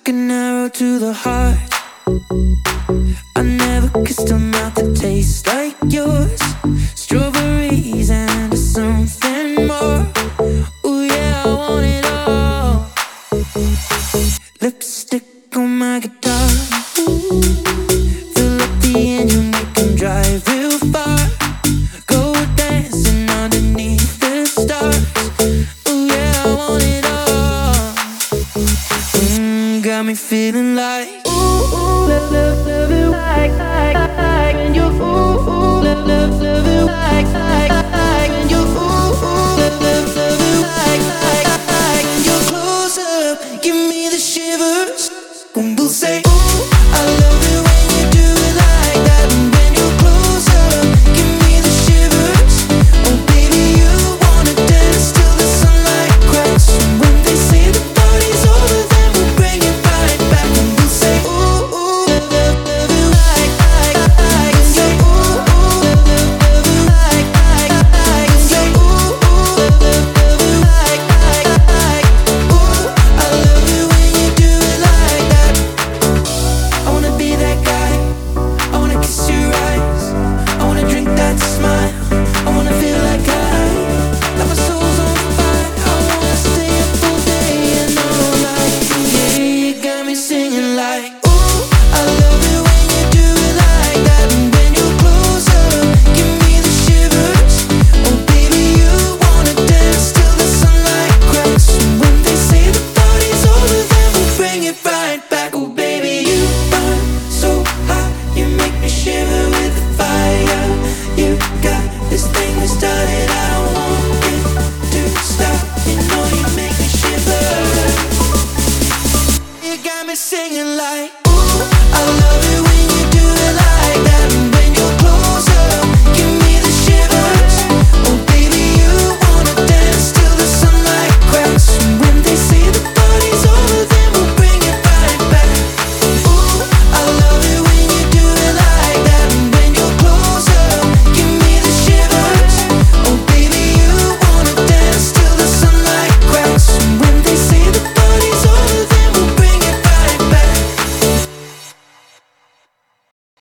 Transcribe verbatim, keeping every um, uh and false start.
Like an arrow to the heart. I never kissed a mouth that tastes like yours. Strawberries and something more. Ooh yeah, I want it all. Lipstick on my guitar. Fill up the engine, we can drive real far. Go dancing underneath the stars. Ooh yeah, I want it all. Mm, got me feeling like ooh, ooh, love, love, love it like, like, like when you ooh, ooh, love, love, love it like, like, like when you ooh, ooh, love, love, love it like, like, like when you're close up, give me the shivers. When we'll say ooh, I love it when you do it like that. And when you're close up, give me the shivers. Oh baby, you wanna dance till the sunlight cracks. And when they say the party's over, then we'll bring it right back. And we'll say ooh, ooh, love, love, love it like, like, like. And say ooh, ooh, love, love, love it like, like, like. And say ooh, ooh, love, love, love it like, like, like. Ooh, I love it when you do it like that. I wanna be that guy. I wanna kiss your eyes. I wanna drink that smile. I wanna feel like I, like my soul's on fire. I wanna stay up all day and all night. Yeah, you got me singing like ooh, I love it when you do it like that. And when you're close up, give me the shivers. Oh baby, you wanna dance till the sunlight cracks. And when they say the party's over, then we'll bring it right back. Oh baby, you burn so hot, you make me shiver with the fire. You got this thing that started, I don't want it to stop. You know you make me shiver. You got me singing like ooh, I love it when